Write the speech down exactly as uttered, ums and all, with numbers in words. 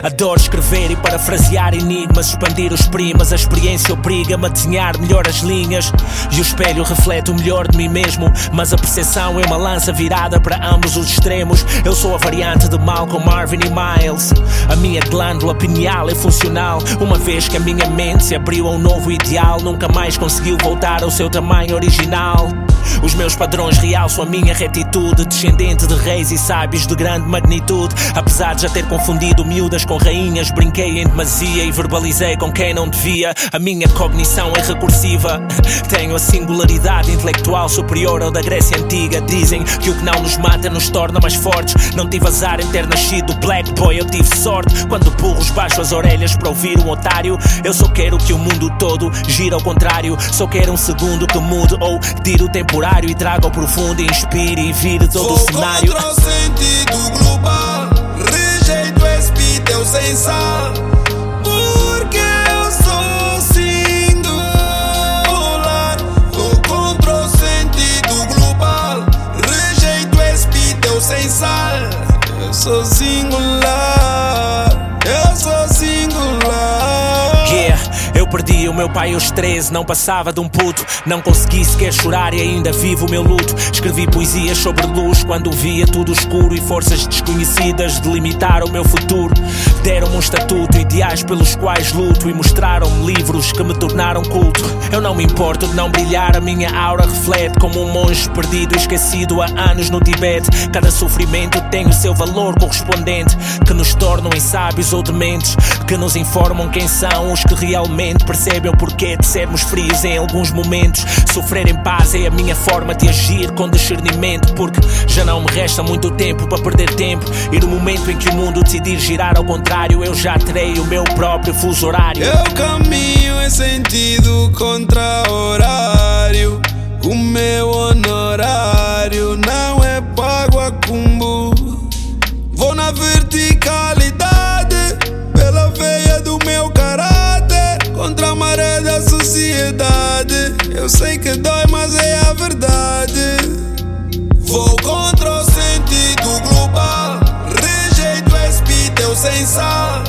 Adoro escrever e parafrasear enigmas, expandir os primas. A experiência obriga-me a desenhar melhor as linhas, e o espelho reflete o melhor de mim mesmo. Mas a percepção é uma lança virada para ambos os extremos. Eu sou a variante de Malcolm, Marvin e Miles. A minha glândula pineal é funcional, uma vez que a minha mente se abriu a um novo ideal. Nunca mais conseguiu voltar ao seu tamanho original. Os meus padrões realçam a minha retitude, descendente de reis e sábios de grande magnitude. Apesar de já ter confundido miúdas com rainhas, brinquei em demasia e verbalizei com quem não devia. A minha cognição é recursiva, tenho a singularidade intelectual superior ao da Grécia Antiga. Dizem que o que não nos mata nos torna mais fortes. Não tive azar em ter nascido black boy, eu tive sorte. Quando burros baixo as orelhas para ouvir um otário. Eu só quero que o mundo todo gire ao contrário. Só quero um segundo que mude ou tire o temporário e traga o profundo e inspire e vire todo Vou o cenário. contra o sentido global, rejeito esse beat, eu sem sal. Porque eu sou singular. Vou contra o sentido global, rejeito esse beat, eu sem sal. Eu sou singular, eu sou singular. Yeah, eu perdi o meu pai aos treze, não passava de um puto. Não consegui sequer chorar e ainda vivo o meu luto. Escrevi poesias sobre luz quando via tudo escuro, e forças desconhecidas delimitaram o meu futuro. Deram-me um estatuto, ideais pelos quais luto, e mostraram-me livros que me tornaram culto. Eu não me importo de não brilhar, a minha aura reflete como um monge perdido e esquecido há anos no Tibete. Cada sofrimento tem o seu valor correspondente, que nos tornam em sábios ou dementes, que nos informam quem são os que realmente percebem o porquê de sermos frios em alguns momentos. Sofrer em paz é a minha forma de agir com discernimento, porque já não me resta muito tempo para perder tempo. E no momento em que o mundo decidir girar ao contrário, eu já terei o meu próprio fuso horário. Eu caminho em sentido contra-horário. O meu honorário não é pago a cumbu. Vou na verticalidade pela veia do meu caráter, contra a maré da sociedade. Eu sei que dói, mas é a verdade. Vou contra o sentido global, rejeito esse beat, eu sem sal.